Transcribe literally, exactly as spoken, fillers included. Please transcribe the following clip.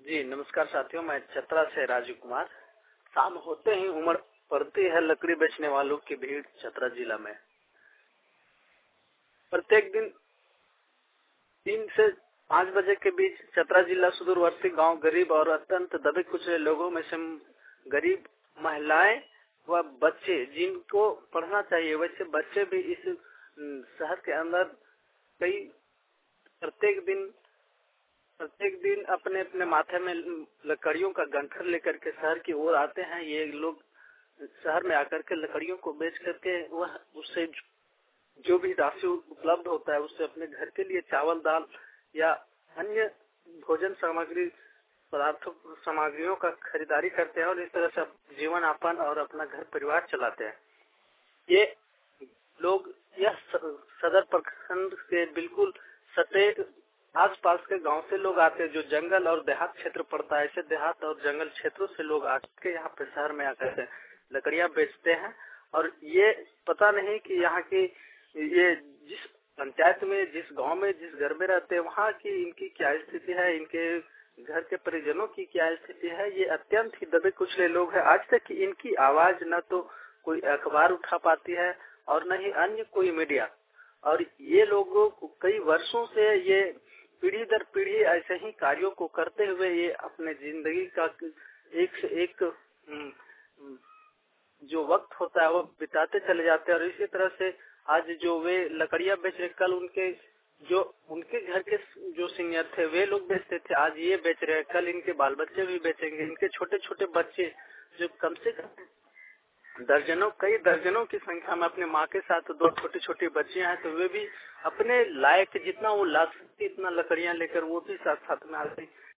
जी नमस्कार साथियों, मैं चतरा से राजू कुमार। शाम होते ही उमड़ पड़ती है लकड़ी बेचने वालों की भीड़ चतरा जिला में। प्रत्येक दिन तीन से पाँच बजे के बीच चतरा जिला सुदूरवर्ती गांव गरीब और अत्यंत दबे कुचले लोगों में से गरीब महिलाएं व बच्चे जिनको पढ़ना चाहिए, वैसे बच्चे भी इस शहर के अंदर कई प्रत्येक दिन प्रत्येक दिन अपने अपने माथे में लकड़ियों का गंठर लेकर के शहर की ओर आते हैं। ये लोग शहर में आकर के लकड़ियों को बेच करके वह उससे जो भी राशि उपलब्ध होता है उससे अपने घर के लिए चावल दाल या अन्य भोजन सामग्री पदार्थों सामग्रियों का खरीदारी करते हैं और इस तरह से जीवन यापन और अपना घर परिवार चलाते हैं। ये लोग यह सदर प्रखंड के बिल्कुल सटे आस पास के गांव से लोग आते हैं, जो जंगल और देहात क्षेत्र पड़ता है। ऐसे देहात और जंगल क्षेत्रों से लोग आके यहाँ पे शहर में आकर लकड़ियां बेचते हैं और ये पता नहीं कि यहाँ की ये जिस पंचायत में, जिस गांव में, जिस घर में रहते हैं वहाँ की इनकी क्या स्थिति है, इनके घर के परिजनों की क्या स्थिति है। ये अत्यंत ही दबे कुचले लोग हैं। आज तक इनकी आवाज न तो कोई अखबार उठा पाती है और न ही अन्य कोई मीडिया। और ये लोगों को कई वर्षों से ये पीढ़ी दर पीढ़ी ऐसे ही कार्यों को करते हुए ये अपने जिंदगी का एक से एक जो वक्त होता है वो बिताते चले जाते हैं। और इसी तरह से आज जो वे लकड़ियां बेच रहे, कल उनके जो उनके घर के जो सीनियर थे वे लोग बेचते थे, आज ये बेच रहे हैं, कल इनके बाल बच्चे भी बेचेंगे। इनके छोटे छोटे बच्चे जो कम से कम दर्जनों कई दर्जनों की संख्या में अपने माँ के साथ दो छोटी छोटी बच्चियां हैं, तो वे भी अपने लायक जितना वो ला सकती इतना लकड़ियां लेकर वो भी साथ साथ में आते